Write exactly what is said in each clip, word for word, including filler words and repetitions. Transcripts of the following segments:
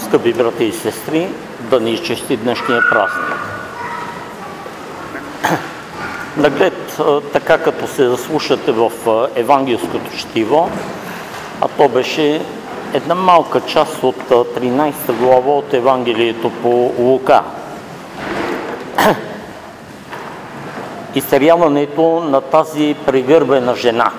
скъпи брати и сестри, да ни изчисти днешния празник. Наглед, така като се заслушате в евангелското четиво, а то беше една малка част от тринадесета глава от Евангелието по Лука. Изцеряването на тази прегърбена жена.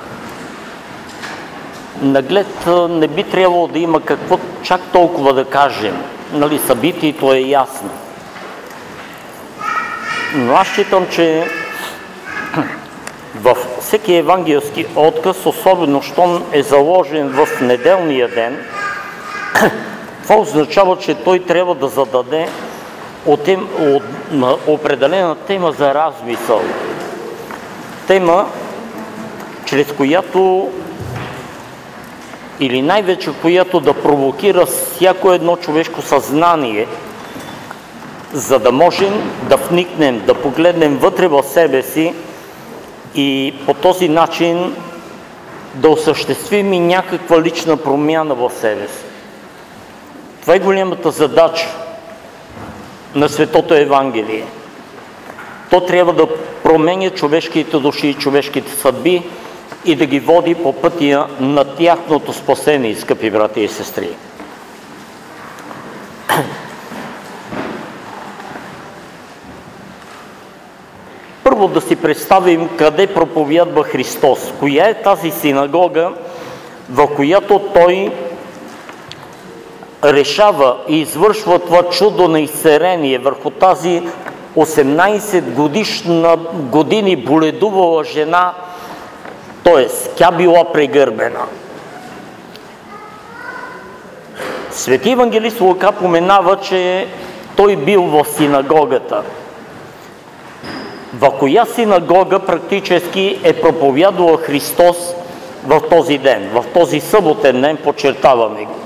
Наглед не би трябвало да има какво чак толкова да кажем. Нали, събитието е ясно. Но аз считам, че във всеки евангелски отказ, особено щом е заложен в неделния ден, това означава, че той трябва да зададе от, от, от определена тема за размисъл. Тема, чрез която или най-вече която да провокира всяко едно човешко съзнание, за да можем да вникнем, да погледнем вътре в себе си и по този начин да осъществим и някаква лична промяна в себе си. Това е голямата задача на Светото Евангелие. То трябва да променя човешките души и човешките съдби и да ги води по пътя на тяхното спасение, скъпи брати и сестри. Първо да си представим къде проповядва Христос. Коя е тази синагога, в която Той решава и извършва това чудо на изцеление върху тази осемнадесет годишна години боледувала жена, т.е. тя била прегърбена. Свети евангелист Лука поменава, че той бил в синагогата. В коя синагога практически е проповядвал Христос в този ден, в този съботен ден, подчертаваме го.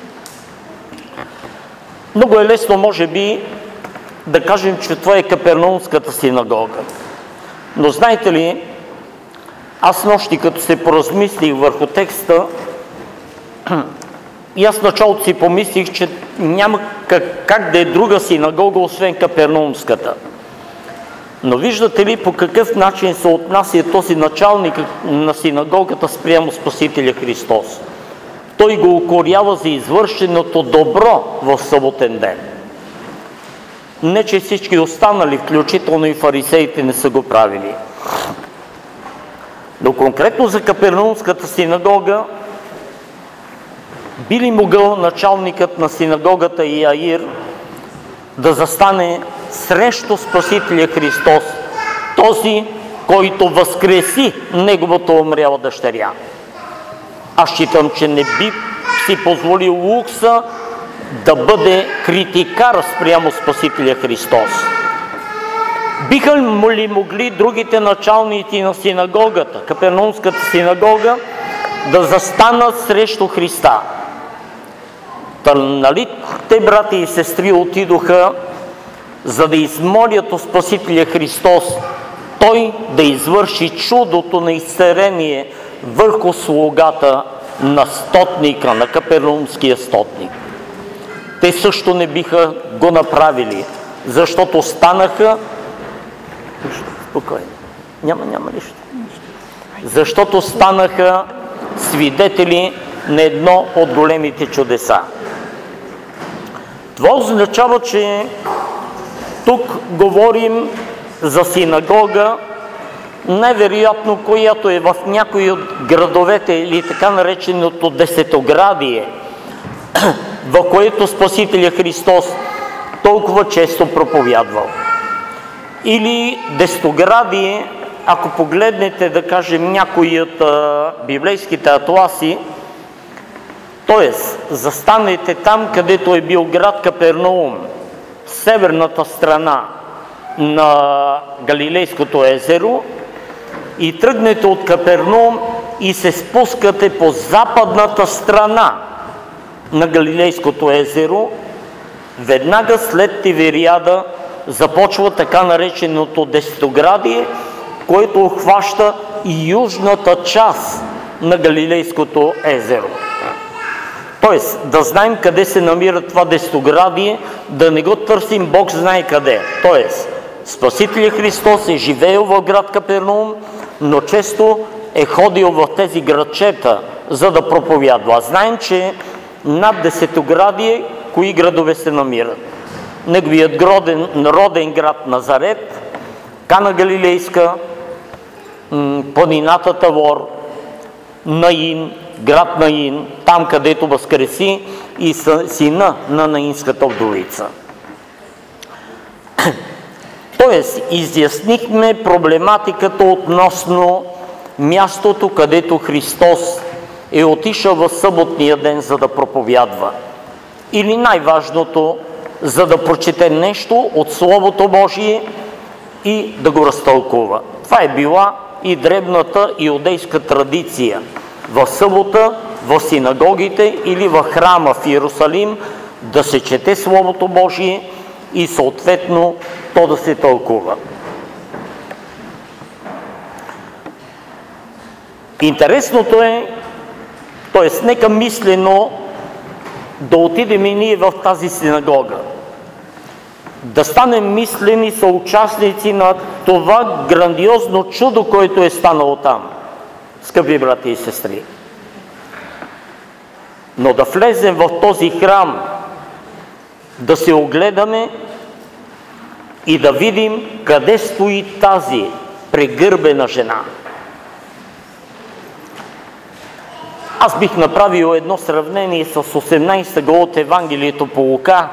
Много е лесно, може би, да кажем, че това е Капернаумската синагога. Но знаете ли, аз нощи, като се поразмислих върху текста, и аз в началото си помислих, че няма как, как да е друга синагога, освен Капернаумската. Но виждате ли по какъв начин се отнася този началник на синагогата спрямо Спасителя Христос? Той го укорява за извършеното добро в съботен ден. Не, че всички останали, включително и фарисеите, не са го правили. Но конкретно за Капернаумската синагога, би ли могъл началникът на синагогата Яир да застане срещу Спасителя Христос, този, който възкреси неговата умряла дъщеря? Аз считам, че не би си позволил лукса да бъде критикар спрямо Спасителя Христос. Биха ли могли другите началници на синагогата, Капернаумската синагога, да застанат срещу Христа? Та, нали те, брати и сестри, отидоха, за да измолят от Спасителя Христос Той да извърши чудото на изцеление върху слугата на стотника, на Капернаумския стотник. Те също не биха го направили, защото станаха... Спокойно. Няма, няма нищо. Защото станаха свидетели на едно от големите чудеса. Това означава, че тук говорим за синагога, най-вероятно, която е в някои от градовете или така нареченото десетоградие, в което Спасителя Христос толкова често проповядвал. Или десетоградие, ако погледнете, да кажем, някои от а, библейските атласи, т.е. застанете там, където е бил град Капернаум, северната страна на Галилейското езеро, и тръгнете от Капернаум и се спускате по западната страна на Галилейското езеро, веднага след Тивериада започва така нареченото десетоградие, което охваща и южната част на Галилейското езеро. Тоест, да знаем къде се намира това десетоградие, да не го търсим Бог знае къде. Тоест, Спасителят Христос е живеел в град Капернаум, но често е ходил в тези градчета, за да проповядва. Знаем, че над десетоградие, кои градове се намират. Неговият роден, роден град Назарет, Кана Галилейска, планината Тавор, Наин, град Наин, там където възкреси и сина на наинската вдовица. Тоест, изяснихме проблематиката относно мястото, където Христос е отишъл в съботния ден, за да проповядва. Или най-важното, за да прочете нещо от Словото Божие и да го разтълкува. Това е била и дребната иудейска традиция. В събота, в синагогите или в храма в Иерусалим да се чете Словото Божие и съответно то да се тълкува. Интересното е, т.е. нека мислено да отидем и ние в тази синагога. Да станем мислени съучастници на това грандиозно чудо, което е станало там, скъпи брати и сестри. Но да влезем в този храм, да се огледаме и да видим къде стои тази прегърбена жена. Аз бих направил едно сравнение с осемнайсета глава от Евангелието по Лука.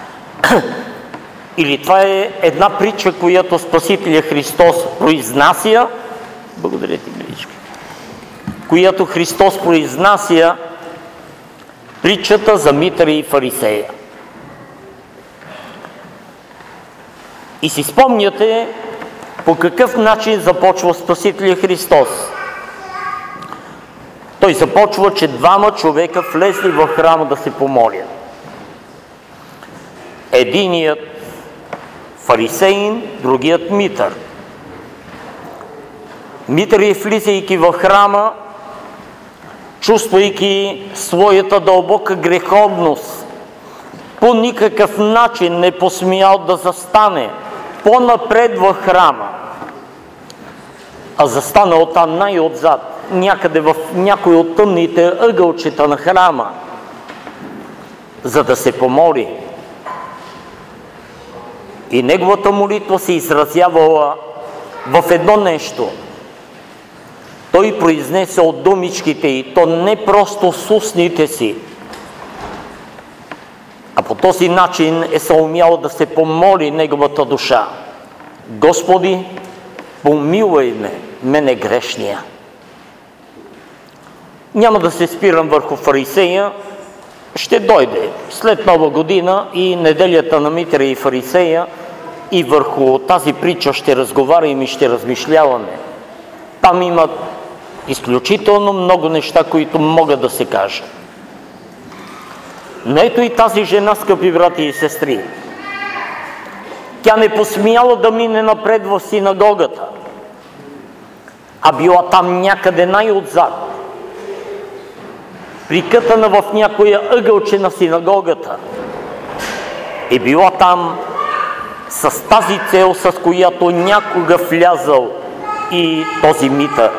Или това е една притча, която Спасителя Христос произнася, благодаря ти, Миличка, която Христос произнася, притчата за Митъра и Фарисея. И си спомняте по какъв начин започва Спасителя Христос. Той започва, че двама човека влезли в храма да се помолят. Единият фарисеин, другият Митър. Митър е влизайки в храма, чувствайки своята дълбока греховност, по никакъв начин не посмял да застане по-напред в храма, а застанал там най-отзад, някъде в някой от тъмните ъгълчета на храма, за да се помоли. И неговата молитва се изразявала в едно нещо. Той произнесе от думичките и то не просто с устните си, а по този начин е съумял да се помоли неговата душа. Господи, помилуй ме, мене грешния. Няма да се спирам върху фарисея, ще дойде след Нова година и неделята на Митъра и Фарисея и върху тази притча ще разговаряме и ще размишляваме. Там има изключително много неща, които могат да се кажат. Но ето и тази жена, скъпи брати и сестри. Тя не посмяла да мине напред в синагогата, а била там някъде най-отзад, прикътана в някоя ъгълче на синагогата. И била там с тази цел, с която някога влязал и този Митър.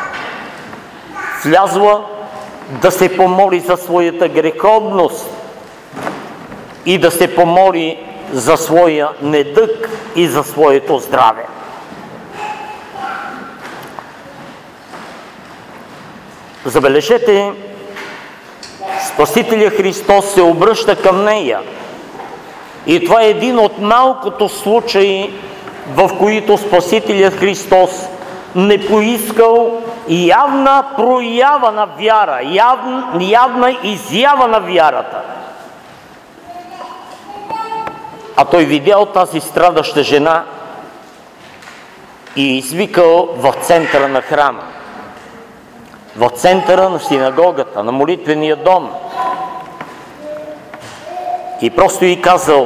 Влязла да се помоли за своята греховност и да се помоли за своя недъг и за своето здраве. Забележете, Спасителя Христос се обръща към нея. И това е един от малкото случаи, в които Спасителят Христос не поискал явна проява на вяра, явна, явна изява на вярата. А той видял тази страдаща жена и извикал в центъра на храма, в центъра на синагогата, на молитвения дом. И просто й казал: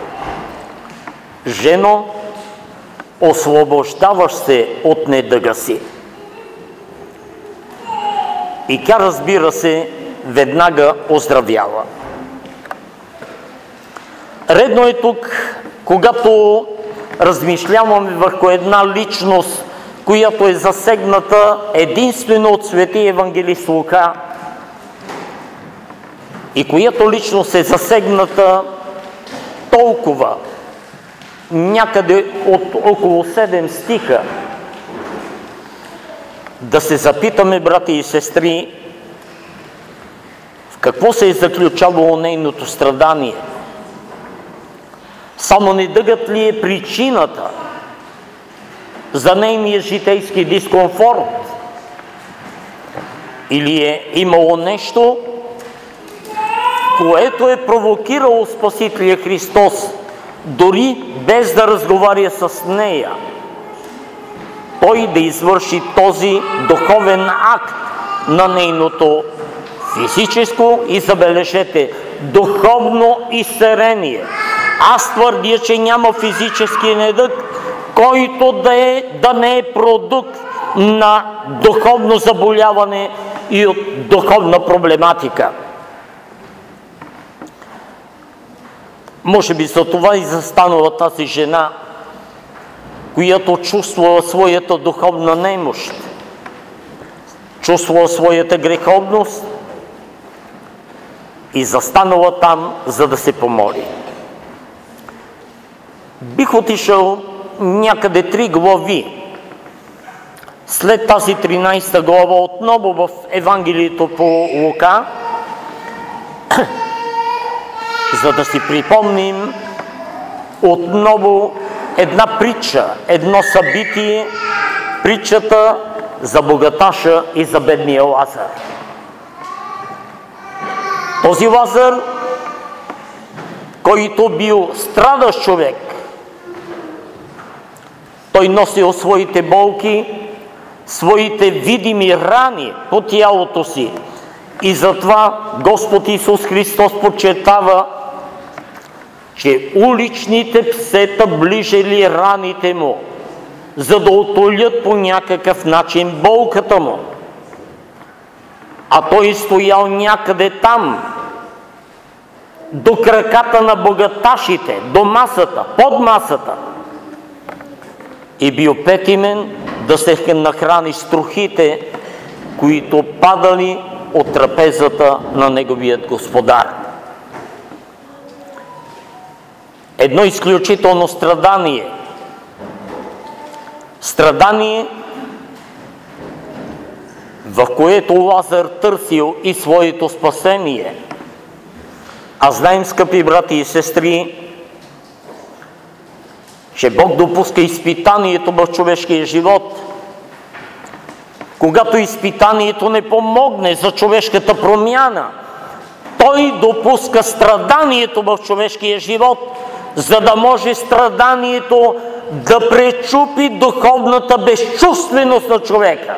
жено, освобождаваш се от недъга си. И тя, разбира се, веднага оздравява. Редно е тук, когато размишляваме върху една личност, която е засегната единствено от свети евангелист Лука и която личност е засегната толкова, някъде от около седем стиха, да се запитаме, брати и сестри, в какво се е заключавало нейното страдание. Само недъгът ли е причината за нейния житейски дискомфорт? Или е имало нещо, което е провокирало Спасителя Христос, дори без да разговаря с нея, той да извърши този духовен акт на нейното физическо и, забележете, духовно изцерение. Аз твърдя, че няма физически недъг, който да, е, да не е продукт на духовно заболяване и от духовна проблематика. Може би за това и застанала тази жена, която чувствала своята духовна немощ, чувствала своята греховност и застанала там, за да се помоли. Бих отишъл някъде три глави след тази тринайсета глава, отново в Евангелието по Лука, за да си припомним отново една притча, едно събитие, притчата за богаташа и за бедния Лазар. Този Лазар, който бил страдащ човек, той носил своите болки, своите видими рани по тялото си. И затова Господ Исус Христос подчертава, че уличните псета ближели раните му, за да отолят по някакъв начин болката му. А той стоял някъде там, до краката на богаташите, до масата, под масата. И бил петимен да се нахрани с трохите, които падали от трапезата на неговият господар. Едно изключително страдание. Страдание, в което Лазар търсил и своето спасение. А знаем, скъпи брати и сестри, че Бог допуска изпитанието в човешкия живот. Когато изпитанието не помогне за човешката промяна, той допуска страданието в човешкия живот, за да може страданието да пречупи духовната безчувственост на човека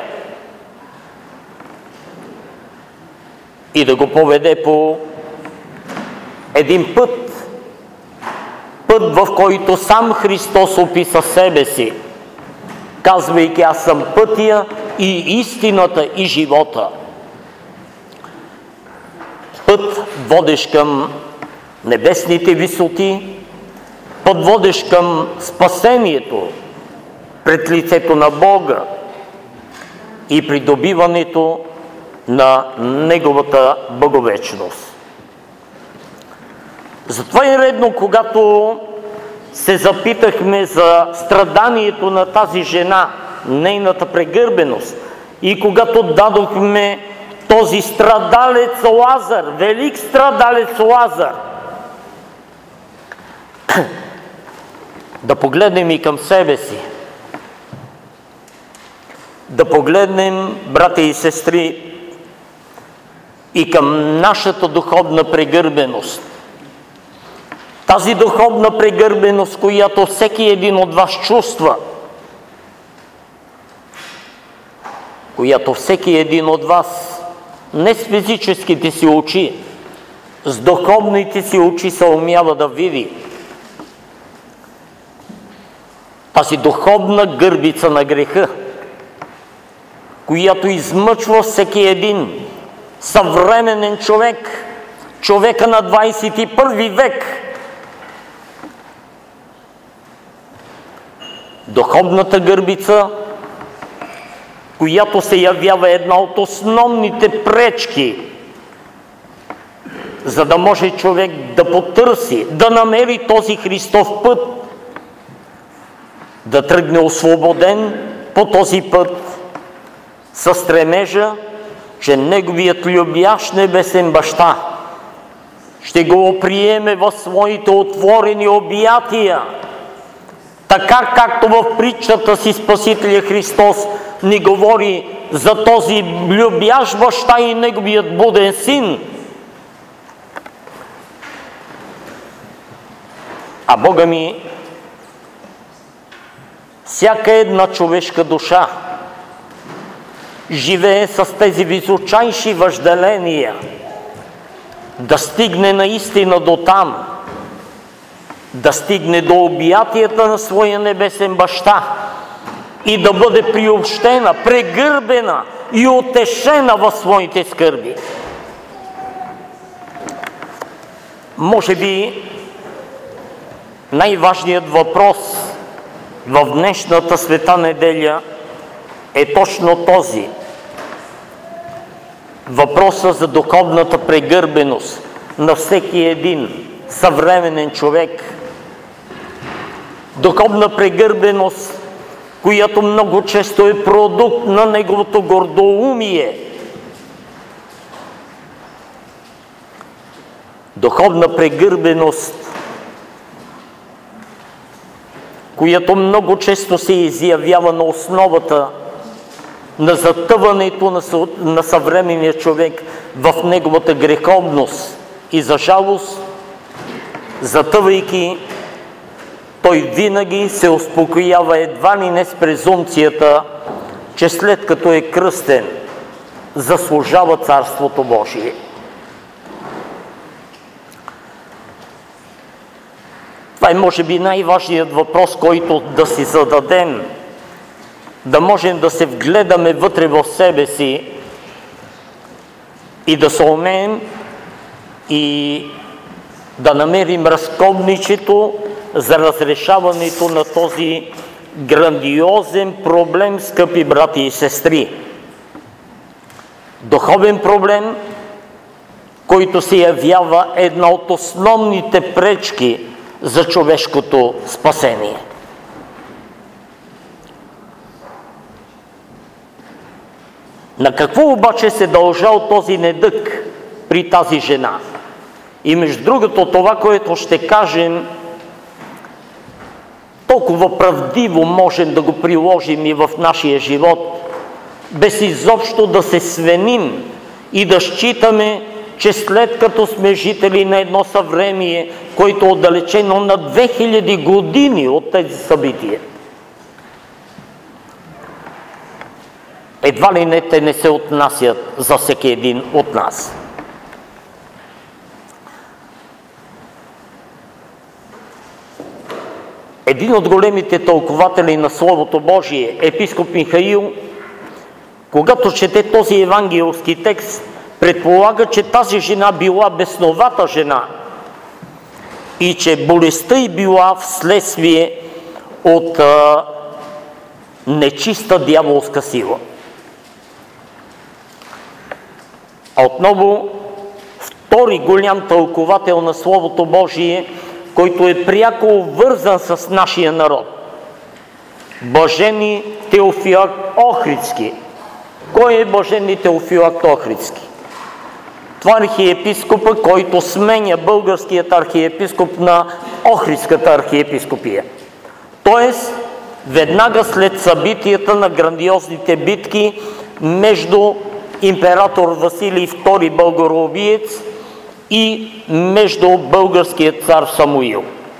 и да го поведе по един път, път, в който сам Христос описа себе си, казвайки: аз съм пътя и истината и живота. Път, водещ към небесните висоти, път, водещ към спасението пред лицето на Бога и придобиването на Неговата боговечност. Затова е редно, когато се запитахме за страданието на тази жена, нейната прегърбеност, и когато дадохме този страдалец Лазар, велик страдалец Лазар, да погледнем и към себе си, да погледнем, брати и сестри, и към нашата духовна прегърбеност. Тази духовна прегърбеност, която всеки един от вас чувства, която всеки един от вас не с физическите си очи, с духовните си очи се умява да види. Тази духовна гърбица на греха, която измъчва всеки един, съвременен човек, човека на двадесет и първи век. Духовната гърбица, която се явява една от основните пречки, за да може човек да потърси, да намери този Христов път, да тръгне освободен по този път, със стремежа, че неговият любящ небесен баща ще го приеме в своите отворени обятия, така както в притчата си Спасителя Христос ни говори за този любящ баща и неговият буден син. А Бога ми, всяка една човешка душа живее с тези височайши въжделения да стигне наистина до там, да стигне до обятията на своя небесен баща и да бъде приобщена, прегърбена и утешена в своите скърби. Може би най-важният въпрос в днешната света неделя е точно този. Въпроса за духовната прегърбеност на всеки един съвременен човек. Духовна прегърбеност, която много често е продукт на неговото гордоумие. Духовна прегърбеност, която много често се изявява на основата на затъването на, на съвременния човек в неговата греховност. И за жалост, затъвайки, той винаги се успокоява едва ли не с презумцията, че след като е кръстен, заслужава Царството Божие. Това е може би най-важният въпрос, който да си зададем, да можем да се вгледаме вътре в себе си и да се умеем и да намерим разковничето за разрешаването на този грандиозен проблем, скъпи брати и сестри. Духовен проблем, който се явява една от основните пречки за човешкото спасение. На какво обаче се дължал този недъг при тази жена? И между другото, това, което ще кажем, толкова правдиво можем да го приложим и в нашия живот, без изобщо да се свеним и да считаме, че след като сме жители на едно съвремие, което е отдалечено на две хиляди години от тези събития, едва ли не те не се отнасят за всеки един от нас. Един от големите тълкователи на Словото Божие, епископ Михаил, когато чете този евангелски текст, предполага, че тази жена била бесновата жена и че болестта й била вследствие от а, нечиста дяволска сила. А отново, втори голям тълковател на Словото Божие, който е пряко вързан с нашия народ, Блажени Теофилак Охридски. Кой е Блажени Теофилак Охридски? Това архиепископа, който сменя българският архиепископ на Охридската архиепископия. Тоест, веднага след събитията на грандиозните битки между император Василий втори българоубиец и между българският цар Самуил.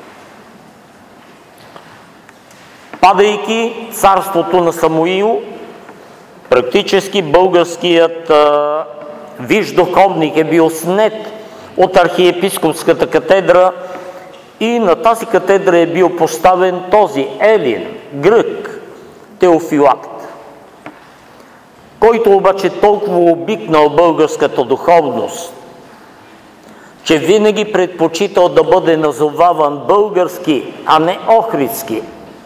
Падайки царството на Самуил, практически българският а, висш духовник е бил снет от архиепископската катедра и на тази катедра е бил поставен този елин, грък, Теофилакт. който обаче толкова обикнал българската духовност, че винаги предпочитал да бъде назоваван български, а не охридски,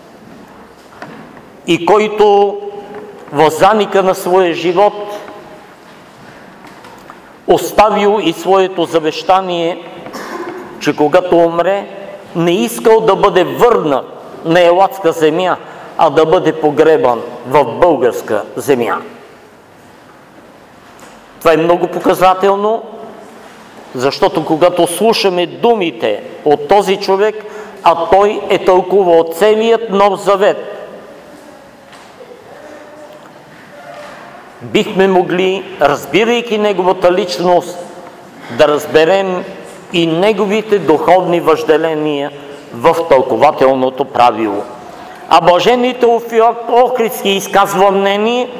и който в заника на своя живот оставил и своето завещание, че когато умре, не искал да бъде върнат на елатска земя, а да бъде погребан в българска земя. Това е много показателно, защото когато слушаме думите от този човек, а той е тълкувал целият Нов Завет, бихме могли, разбирайки неговата личност, да разберем и неговите духовни въжделения в тълкователното правило. А блаженният Теофилак Охридски изказва мнение,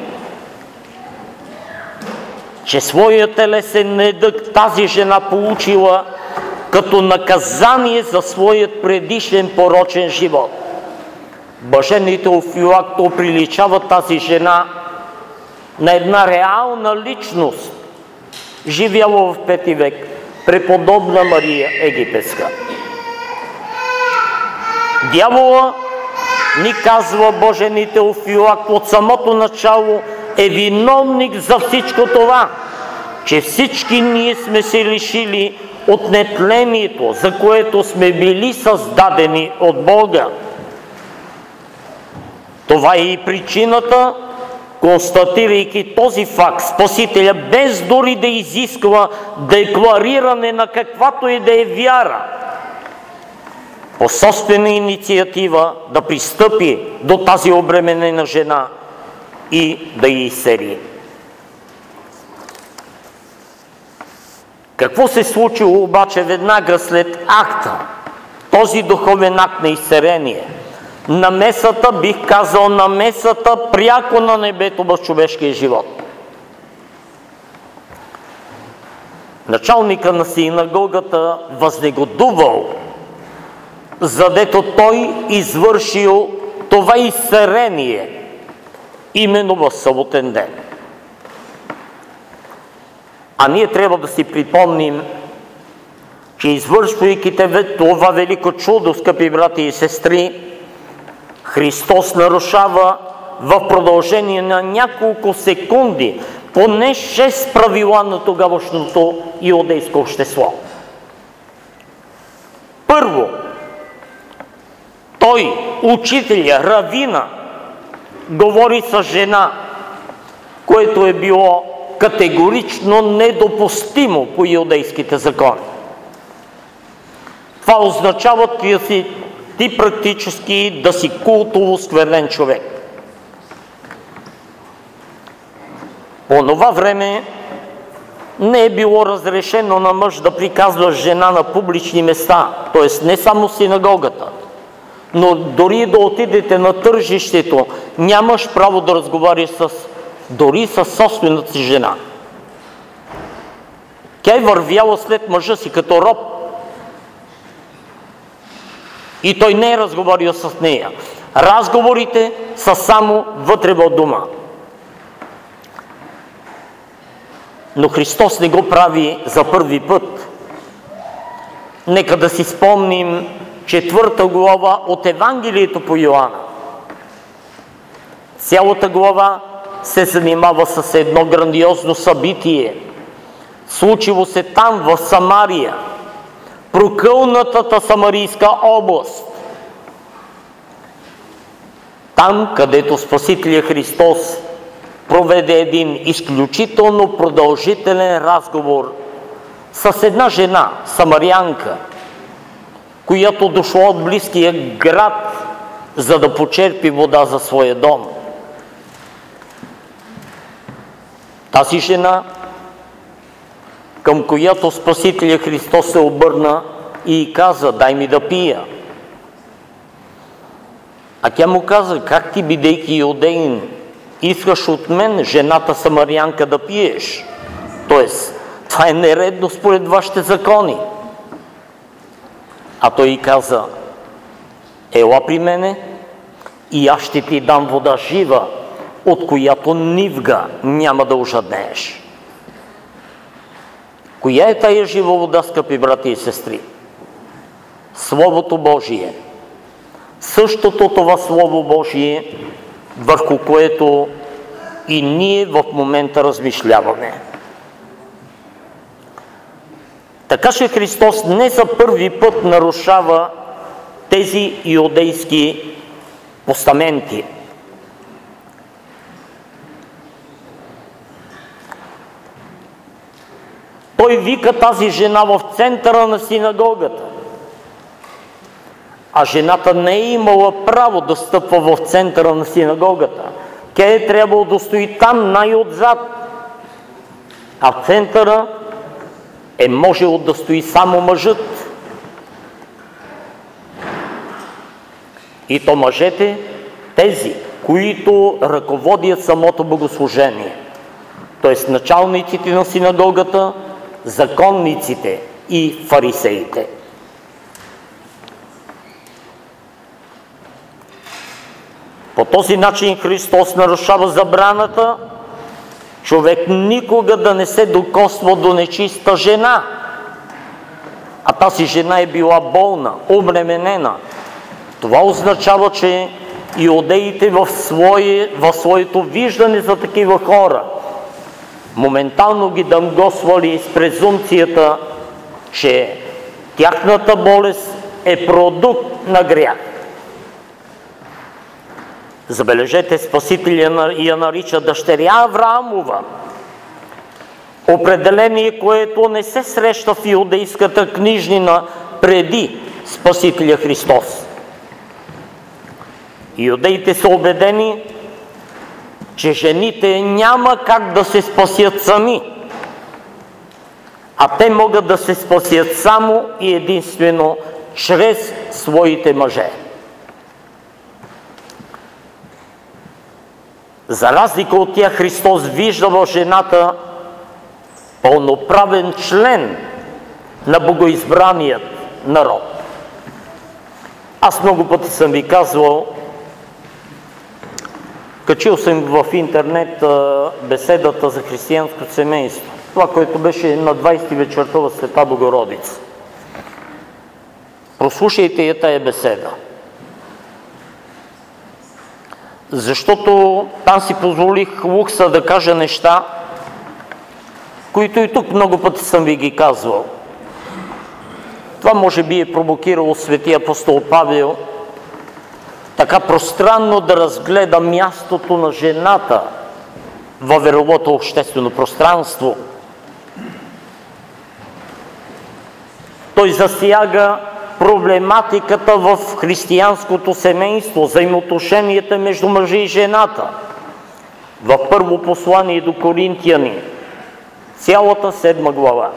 че своя телесен недъг тази жена получила като наказание за своят предишен порочен живот. Блаженният Теофилак оприличава тази жена на една реална личност, живяла в пети век, преподобна Мария Египетска. Дявола, ни казва блаженният Теофилак, от самото начало е виновник за всичко това, че всички ние сме се лишили от нетлението, за което сме били създадени от Бога. Това е и причината, констатирайки този факт, Спасителя, без дори да изисква деклариране на каквато и да е вяра, по собствена инициатива да пристъпи до тази обременена жена и да я изсери. Какво се случило обаче веднага след акта, този духовен акт на изцерение? Намесата, бих казал, намесата пряко на небето в човешкия живот. Началника на синагогата възнегодувал, задето той извършил това изцерение именно в съботен ден. А ние трябва да си припомним, че извършвайки това велико чудо, скъпи брати и сестри, Христос нарушава в продължение на няколко секунди поне шест правила на тогавашното иудейско общество. Първо, той, учителя, равина, говори с жена, което е било категорично недопустимо по иудейските закони. Това означава да си ти практически да си култово сквернен човек. По това време не е било разрешено на мъж да приказва жена на публични места, т.е. не само синагогата, но дори да отидете на тържището, нямаш право да разговаряш с, дори с собствената си жена. Тя е вървяла след мъжа си като роб. И той не е разговарял с нея. Разговорите са само вътре в дома. Но Христос не го прави за първи път. Нека да си спомним четвърта глава от Евангелието по Йоанна. Цялата глава се занимава с едно грандиозно събитие. Случило се там, в Самария, прокълнатата Самарийска област. Там, където Спасителя Христос проведе един изключително продължителен разговор с една жена, самарянка, която дошла от близкия град, за да почерпи вода за своя дом. Тази жена, към която Спасителя Христос се обърна и каза: дай ми да пия. А тя му каза: как ти, бидейки иудеин, искаш от мен, жената самарянка, да пиеш? Тоест, това е нередно според вашите закони. А той й каза: ела при мене и аз ще ти дам вода жива от която нивга няма да ожаднееш. Коя е тая жива вода, скъпи брати и сестри? Словото Божие. Същото това Слово Божие, върху което и ние в момента размишляваме. Така че Христос не за първи път нарушава тези иудейски постаменти. Той вика тази жена в центъра на синагогата. А жената не е имала право да стъпва в центъра на синагогата. Тя е трябвало да стои там най-отзад. А в центъра е можело да стои само мъжът. И то мъжете, тези, които ръководят самото богослужение. Т.е. началниците на синагогата, законниците и фарисеите. По този начин Христос нарушава забраната човек никога да не се докосва до нечиста жена. А тази жена е била болна, обременена. Това означава, че иудеите в, свое, в своето виждане за такива хора моментално ги дамгосвали с презумпцията, че тяхната болест е продукт на грях. Забележете, Спасителя я нарича дъщеря Авраамова. Определение, което не се среща в иудейската книжнина преди Спасителя Христос. Иудеите са убедени, че жените няма как да се спасят сами, а те могат да се спасят само и единствено чрез своите мъже. За разлика от тях, Христос вижда в жената пълноправен член на богоизбраният народ. Аз много пъти съм ви казвал, качил съм в интернет беседата за християнското семейство. Това, което беше на двайсети вечерта в Света Богородица. Прослушайте я тая беседа. Защото там си позволих лукса да кажа неща, които и тук много пъти съм ви ги казвал. Това може би е провокирало светия апостол Павел така пространно да разгледа мястото на жената във веровото обществено пространство. Той засяга проблематиката в християнското семейство, взаимоотношенията между мъжа и жената. В първо послание до Коринтияни, цялата седма глава.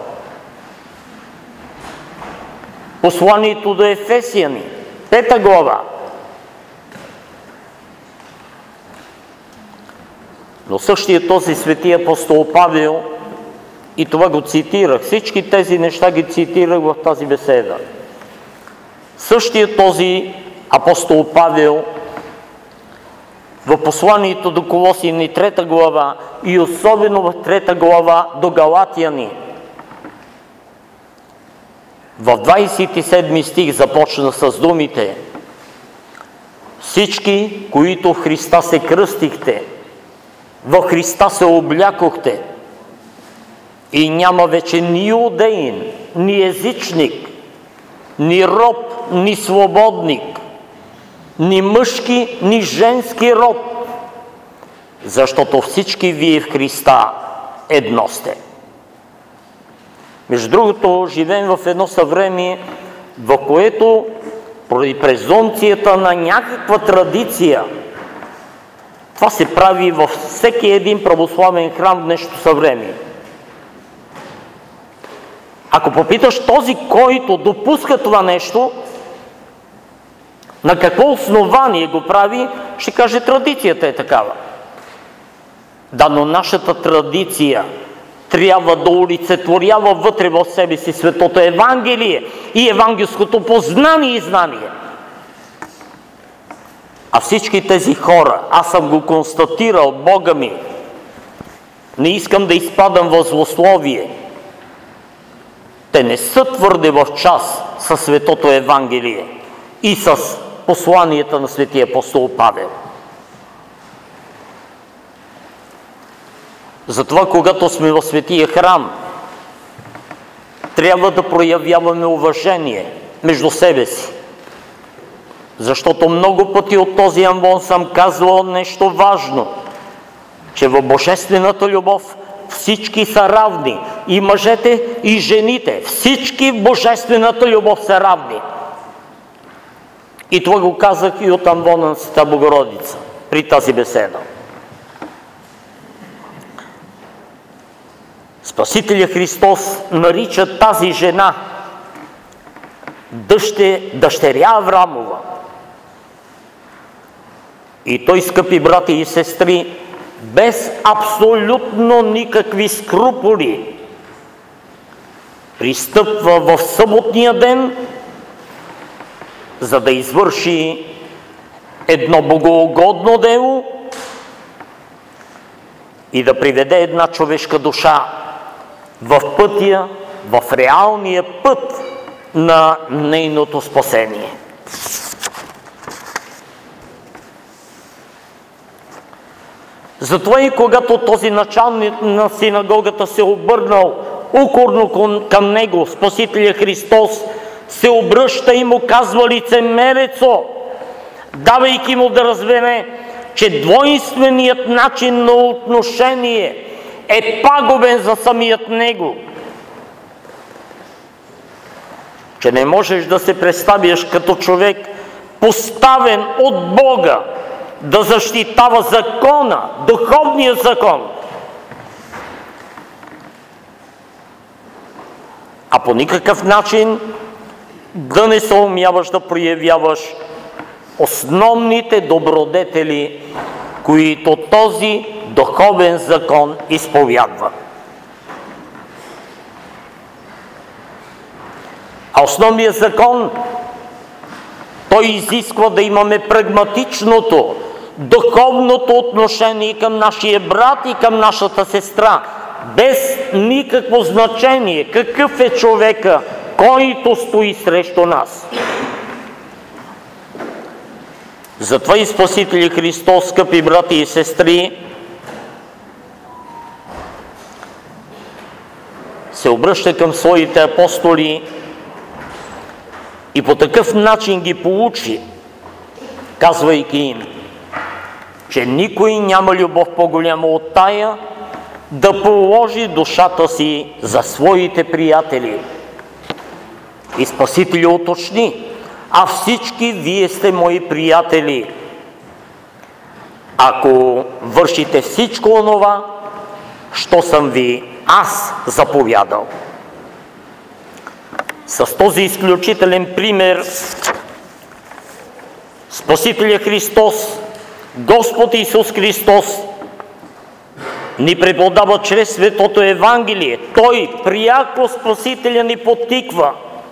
Посланието до Ефесияни, пета глава. Но същия този свети апостол Павел, и това го цитирах, всички тези неща ги цитирах в тази беседа. Същия този апостол Павел в посланието до Колосяни, трета глава, и особено в трета глава до Галатяни, в двайсет и седми стих започна с думите: всички, които в Христа се кръстихте, в Христа се облякохте, и няма вече ни иудеин, ни езичник, ни роб, ни свободник, ни мъжки, ни женски род, защото всички вие в Христа едно сте. Между другото, живеем в едно съвремие, в което поради презумпцията на някаква традиция, това се прави във всеки един православен храм в днешното съвремие. Ако попиташ този, който допуска това нещо, на какво основание го прави, ще каже: традицията е такава. Да, но нашата традиция трябва да олицетворява вътре в себе си Светото Евангелие и евангелското познание и знание. А всички тези хора, аз съм го констатирал, Бога ми, не искам да изпадам в злословие. Те не са твърде в час със Светото Евангелие и с посланията на светия апостол Павел. Затова, когато сме в светия храм, трябва да проявяваме уважение между себе си. Защото много пъти от този амвон съм казвал нещо важно, че в божествената любов всички са равни. И мъжете, и жените. Всички в божествената любов са равни. И това го казах и от амвона на Света Богородица при тази беседа. Спасителя Христос нарича тази жена дъще, дъщеря Аврамова. И той, скъпи брати и сестри, без абсолютно никакви скрупули пристъпва в съботния ден, за да извърши едно богоугодно дело и да приведе една човешка душа в пътя, в реалния път на нейното спасение. Затова и когато този началник на синагогата се обърнал укорно към него, Спасителя Христос се обръща и му казва: лицемерецо, давайки му да разбере, че двойственият начин на отношение е пагубен за самият него. Че не можеш да се представиш като човек, поставен от Бога, да защитава закона, духовния закон. А по никакъв начин да не се умяваш да проявяваш основните добродетели, които този духовен закон изповядва. А основният закон, той изисква да имаме прагматичното, духовното отношение към нашия брат и към нашата сестра, без никакво значение какъв е човека, който стои срещу нас. Затова и Спасителя Христос, скъпи брати и сестри, се обръща към своите апостоли и по такъв начин ги поучи, казвайки им, че никой няма любов по-голяма от тая да положи душата си за своите приятели. И Спасителя уточни: а всички вие сте мои приятели, ако вършите всичко онова, що съм ви аз заповядал. С този изключителен пример Спасителя Христос, Господ Исус Христос, ни преподава чрез Светото Евангелие. Той, пряко Спасителя, ни подтиква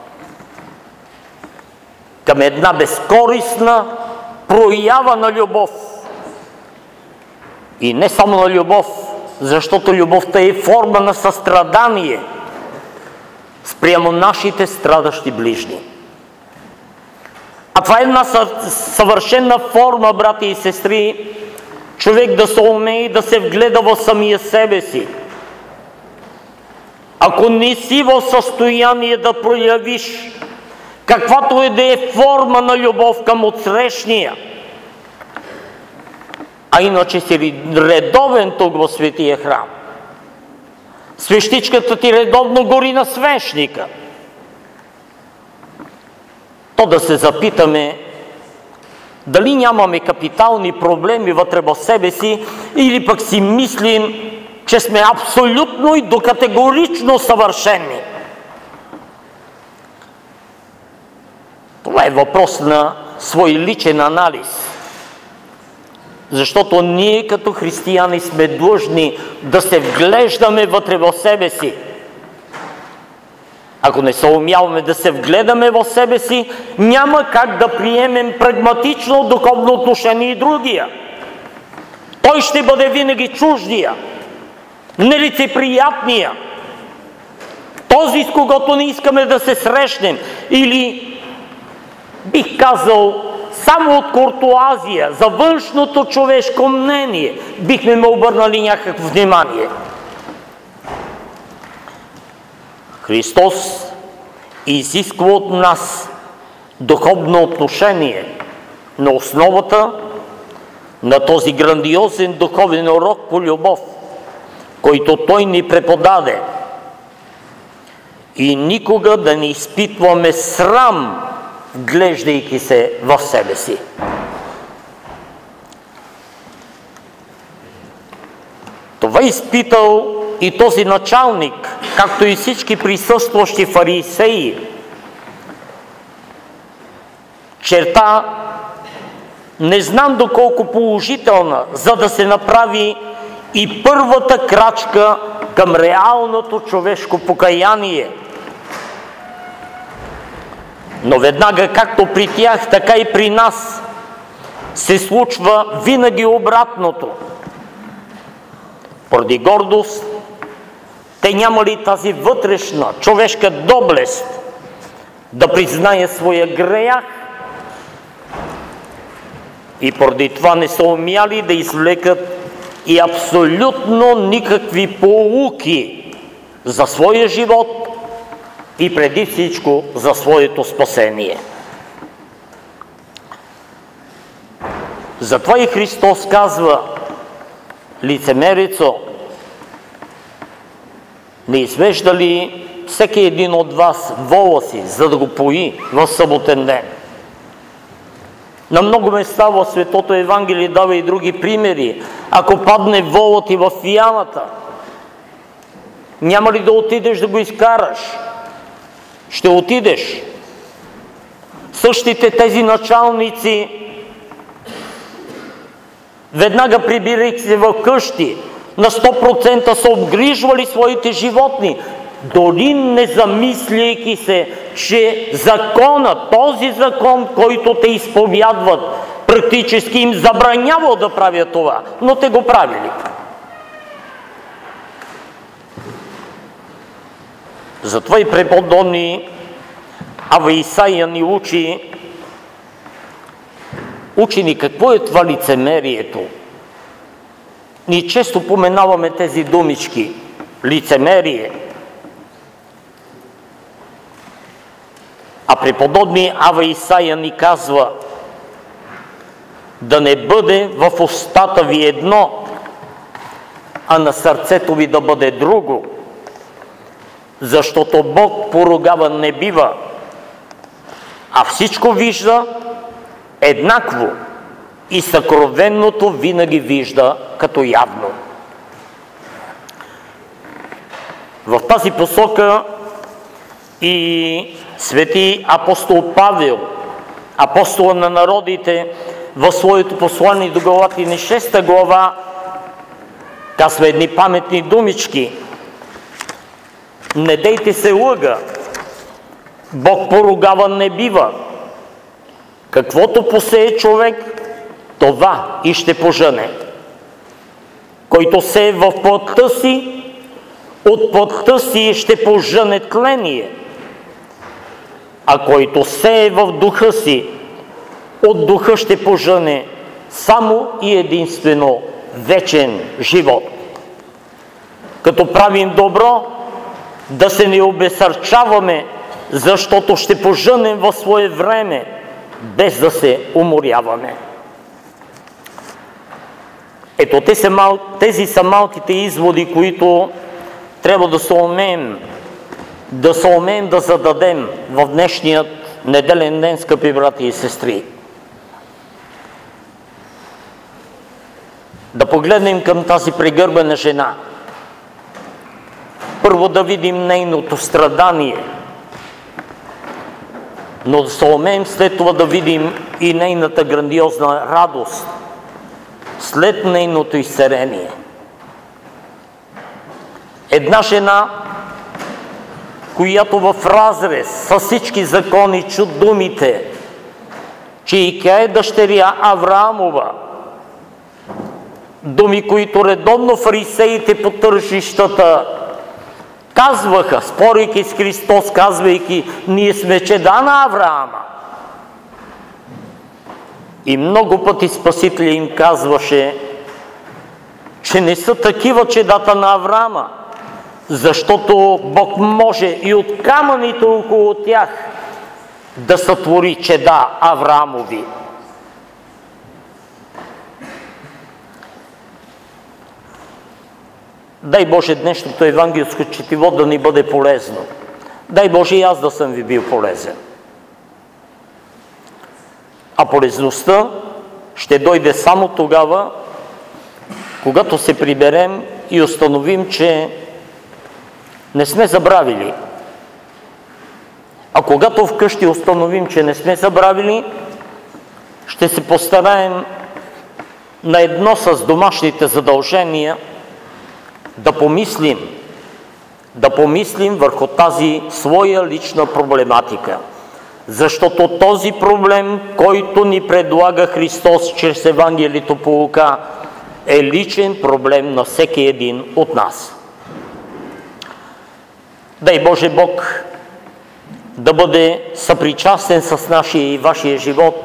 към една безкористна проява на любов. И не само на любов, защото любовта е форма на състрадание спрямо нашите страдащи ближни. А това е една съвършена форма, брати и сестри, човек да се умее да се вгледа в самия себе си. Ако не си в състояние да проявиш каквато и да е форма на любов към отсрещния, а иначе си редовен тук в светия храм, свещичката ти редовно гори на свещника, то да се запитаме дали нямаме капитални проблеми вътре в себе си, или пък си мислим, че сме абсолютно и докатегорично съвършени. Това е въпрос на свой личен анализ. Защото ние като християни сме длъжни да се вглеждаме вътре в себе си. Ако не съумяваме да се вгледаме в себе си, няма как да приемем прагматично духовно отношение и другия. Той ще бъде винаги чуждия, нелицеприятния, този, с когото не искаме да се срещнем, или бих казал само от куртоазия, за външното човешко мнение, бихме му обърнали някакво внимание. Христос изисква от нас духовно отношение на основата на този грандиозен духовен урок по любов, който Той ни преподаде. И никога да не изпитваме срам, вглеждайки се в себе си. Това изпитал и този началник, както и всички присъстващи фарисеи. Черта, не знам доколко положителна, за да се направи и първата крачка към реалното човешко покаяние. Но веднага, както при тях, така и при нас, се случва винаги обратното. Поради гордост, те нямали тази вътрешна човешка доблест да признае своя грех и поради това не са умяли да извлекат и абсолютно никакви поуки за своя живот и преди всичко за своето спасение. Затова и Христос казва: лицемерицо, не извежда ли всеки един от вас вола си, за да го пои в съботен ден? На много места в Светото Евангелие дава и други примери. Ако падне волът ти в ямата, няма ли да отидеш да го изкараш? Ще отидеш. Същите тези началници, веднага прибирайки се в къщи, на сто процента са обгрижвали своите животни, дори не замисляйки се, че закона, този закон, който те изповядват, практически им забранявал да правят това, но те го правили. Затова и преподобни Ава Исаия ни учи, учи ни какво е това лицемерието. Ние често поменаваме тези думички. Лицемерие. А преподобни Ава Исаия ни казва: да не бъде в устата ви едно, а на сърцето ви да бъде друго. Защото Бог поругаван не бива, а всичко вижда еднакво и съкровенното винаги вижда като явно. В тази посока и свети апостол Павел, апостола на народите, в своето послание до Галатини шеста глава казва едни паметни думички: не дейте се лъга, Бог поругаван не бива. Каквото посее човек, това и ще пожъне. Който сее в плътта си, от плътта си ще пожъне тление. А който сее в духа си, от духа ще пожъне само и единствено вечен живот. Като правим добро, да се не обесърчаваме, защото ще пожънем в свое време, без да се уморяваме. Ето те са мал... тези са малките изводи, които трябва да се умеем, да се умеем да зададем в днешният неделен ден, скъпи брати и сестри. Да погледнем към тази прегърбена жена. Първо да видим нейното страдание, но да се умеем след това да видим и нейната грандиозна радост след нейното изцеление. Една жена, която в разрез с всички закони чу думите, че и тя е дъщеря Авраамова. Думи, които редовно фарисеите по тържищата казваха, спорейки с Христос, казвайки: ние сме чеда на Авраама. И много пъти Спасителя им казваше, че не са такива чедата на Авраама, защото Бог може и от камъните около тях да сътвори чеда Авраамови. Дай Боже днешното евангелско четиво да ни бъде полезно. Дай Боже и аз да съм ви бил полезен. А полезността ще дойде само тогава, когато се приберем и установим, че не сме забравили. А когато вкъщи установим, че не сме забравили, ще се постараем на едно с домашните задължения да помислим, да помислим върху тази своя лична проблематика. Защото този проблем, който ни предлага Христос чрез Евангелието по Лука, е личен проблем на всеки един от нас. Дай Боже Бог да бъде съпричастен с нашия и вашия живот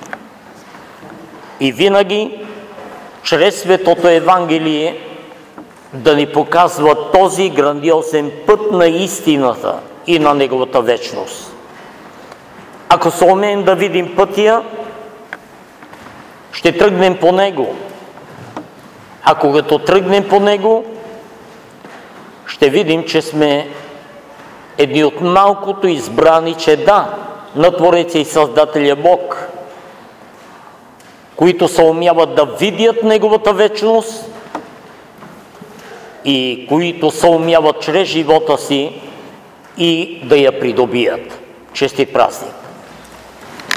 и винаги чрез Светото Евангелие да ни показва този грандиозен път на истината и на неговата вечност. Ако се умеем да видим пътя, ще тръгнем по него. А когато тръгнем по него, ще видим, че сме едни от малкото избрани чеда на Твореца и Създателя Бог, които се умяват да видят неговата вечност и които се умяват чрез живота си и да я придобият. Честит празник!